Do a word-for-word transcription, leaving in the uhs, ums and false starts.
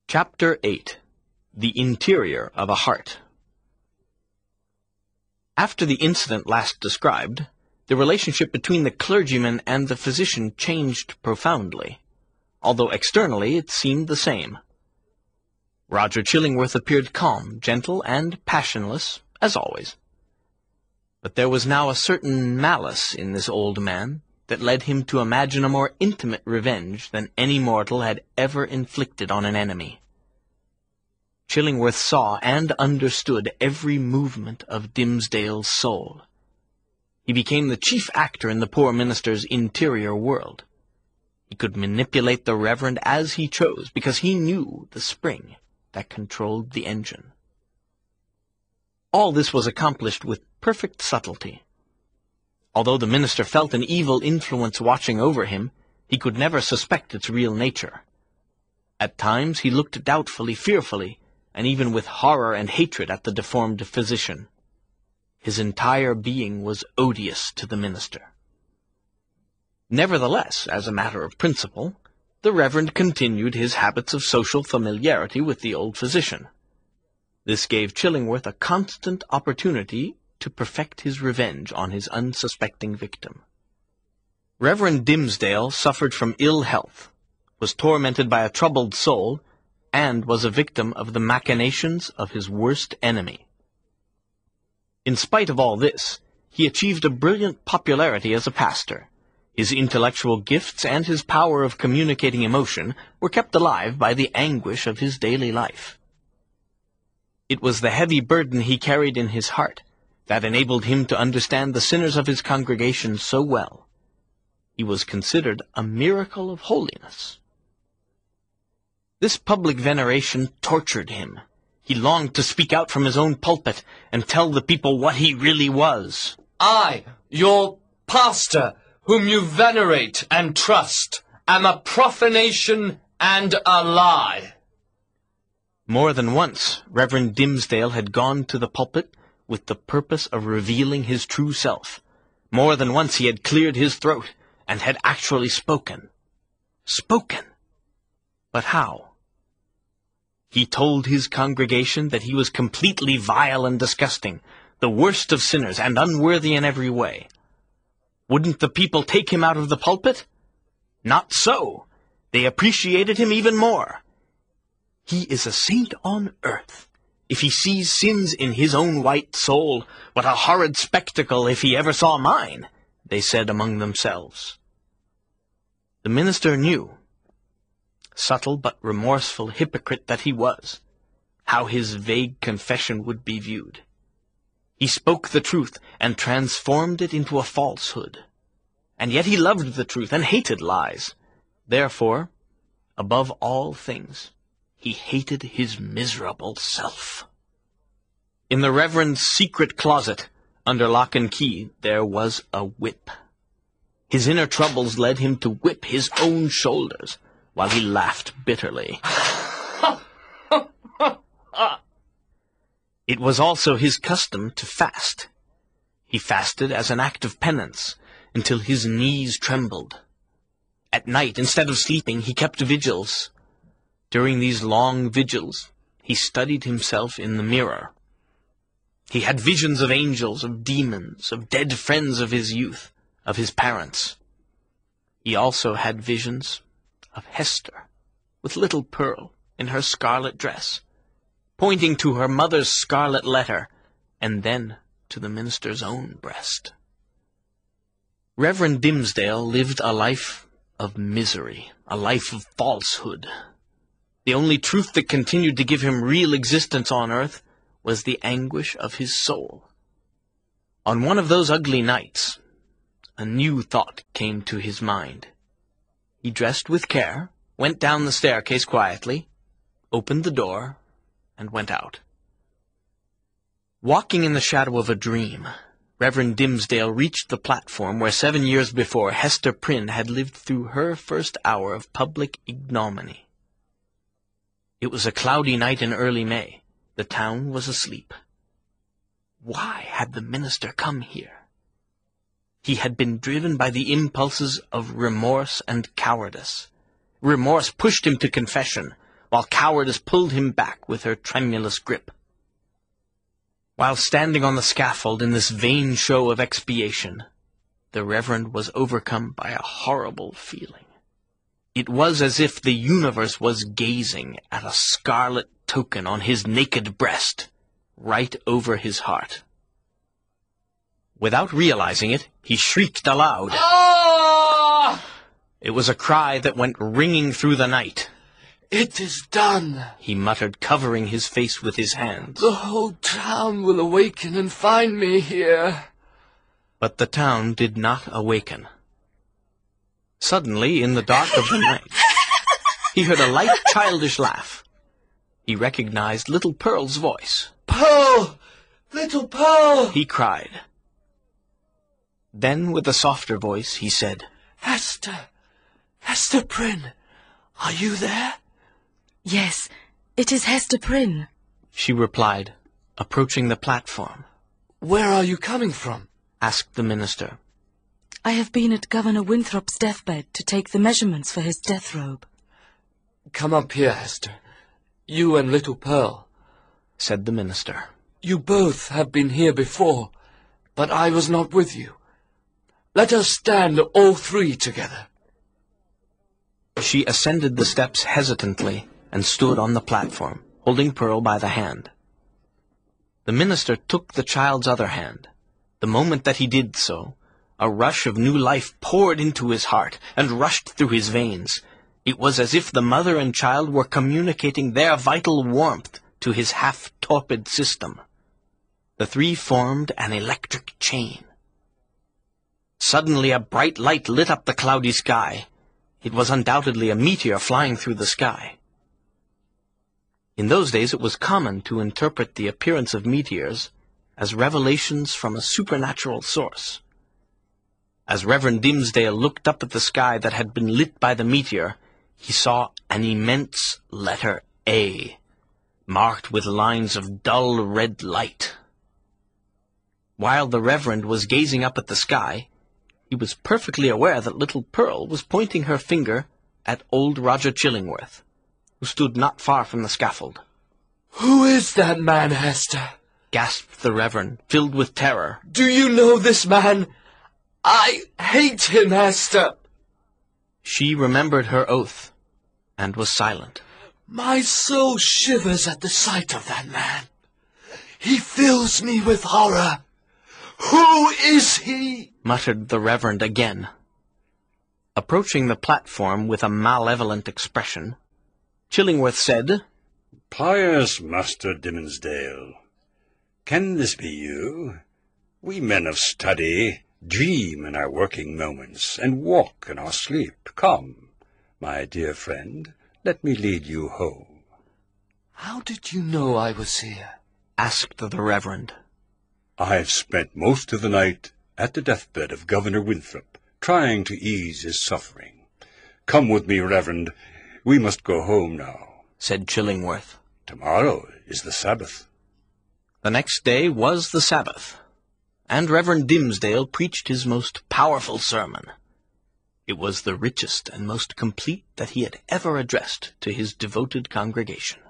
Chapter eight. The Interior of a Heart. After the incident last described, the relationship between the clergyman and the physician changed profoundly, although externally it seemed the same. Roger Chillingworth appeared calm, gentle, and passionless, as always. But there was now a certain malice in this old man that led him to imagine a more intimate revenge than any mortal had ever inflicted on an enemy. Chillingworth saw and understood every movement of Dimmesdale's soul. He became the chief actor in the poor minister's interior world. He could manipulate the Reverend as he chose, because he knew the spring that controlled the engine. All this was accomplished with perfect subtlety. Although the minister felt an evil influence watching over him, he could never suspect its real nature. At times he looked doubtfully, fearfully, and even with horror and hatred at the deformed physician. His entire being was odious to the minister. Nevertheless, as a matter of principle, the Reverend continued his habits of social familiarity with the old physician. This gave Chillingworth a constant opportunity to perfect his revenge on his unsuspecting victim. Reverend Dimmesdale suffered from ill health, was tormented by a troubled soul, and was a victim of the machinations of his worst enemy. In spite of all this, he achieved a brilliant popularity as a pastor. His intellectual gifts and his power of communicating emotion were kept alive by the anguish of his daily life. It was the heavy burden he carried in his heart that enabled him to understand the sinners of his congregation so well. He was considered a miracle of holiness. This public veneration tortured him. He longed to speak out from his own pulpit and tell the people what he really was. I, your pastor, whom you venerate and trust, am a profanation and a lie. More than once, Reverend Dimmesdale had gone to the pulpit with the purpose of revealing his true self. More than once he had cleared his throat and had actually spoken. Spoken! But how? He told his congregation that he was completely vile and disgusting, the worst of sinners and unworthy in every way. Wouldn't the people take him out of the pulpit? Not so. They appreciated him even more. He is a saint on earth. If he sees sins in his own white soul, what a horrid spectacle if he ever saw mine, they said among themselves. The minister knew, subtle but remorseful hypocrite that he was, how his vague confession would be viewed. He spoke the truth and transformed it into a falsehood. And yet he loved the truth and hated lies. Therefore, above all things, he hated his miserable self. In the Reverend's secret closet, under lock and key, there was a whip. His inner troubles led him to whip his own shoulders, while he laughed bitterly. It was also his custom to fast. He fasted as an act of penance, until his knees trembled. At night, instead of sleeping, he kept vigils. During these long vigils, he studied himself in the mirror. He had visions of angels, of demons, of dead friends of his youth, of his parents. He also had visions of Hester, with little Pearl in her scarlet dress, pointing to her mother's scarlet letter, and then to the minister's own breast. Reverend Dimmesdale lived a life of misery, a life of falsehood. The only truth that continued to give him real existence on earth was the anguish of his soul. On one of those ugly nights, a new thought came to his mind. He dressed with care, went down the staircase quietly, opened the door, and went out. Walking in the shadow of a dream, Reverend Dimmesdale reached the platform where seven years before Hester Prynne had lived through her first hour of public ignominy. It was a cloudy night in early May. The town was asleep. Why had the minister come here? He had been driven by the impulses of remorse and cowardice. Remorse pushed him to confession, while cowardice pulled him back with her tremulous grip. While standing on the scaffold in this vain show of expiation, the Reverend was overcome by a horrible feeling. It was as if the universe was gazing at a scarlet token on his naked breast, right over his heart. Without realizing it, he shrieked aloud. Ah! It was a cry that went ringing through the night. It is done, he muttered, covering his face with his hands. The whole town will awaken and find me here. But the town did not awaken. Suddenly, in the dark of the night, he heard a light, childish laugh. He recognized little Pearl's voice. Pearl! Little Pearl! He cried. Then, with a softer voice, he said, Hester! Hester Prynne! Are you there? Yes, it is Hester Prynne, she replied, approaching the platform. Where are you coming from? Asked the minister. I have been at Governor Winthrop's deathbed to take the measurements for his death robe. Come up here, Hester. You and little Pearl, said the minister. You both have been here before, but I was not with you. Let us stand all three together. She ascended the steps hesitantly and stood on the platform, holding Pearl by the hand. The minister took the child's other hand. The moment that he did so, a rush of new life poured into his heart and rushed through his veins. It was as if the mother and child were communicating their vital warmth to his half-torpid system. The three formed an electric chain. Suddenly a bright light lit up the cloudy sky. It was undoubtedly a meteor flying through the sky. In those days it was common to interpret the appearance of meteors as revelations from a supernatural source. As Reverend Dimmesdale looked up at the sky that had been lit by the meteor, he saw an immense letter A, marked with lines of dull red light. While the Reverend was gazing up at the sky, he was perfectly aware that little Pearl was pointing her finger at old Roger Chillingworth, who stood not far from the scaffold. Who is that man, Hester? Gasped the Reverend, filled with terror. Do you know this man? I hate him, Hester. She remembered her oath, and was silent. My soul shivers at the sight of that man. He fills me with horror. Who is he? Muttered the Reverend again. Approaching the platform with a malevolent expression, Chillingworth said, Pious Master Dimmesdale, can this be you? We men of study dream in our working moments and walk in our sleep. Come, my dear friend, let me lead you home. How did you know I was here? Asked the Reverend. I've spent most of the night at the deathbed of Governor Winthrop, trying to ease his suffering. Come with me, Reverend. We must go home now, said Chillingworth. Tomorrow is the Sabbath. The next day was the Sabbath, and Reverend Dimmesdale preached his most powerful sermon. It was the richest and most complete that he had ever addressed to his devoted congregation.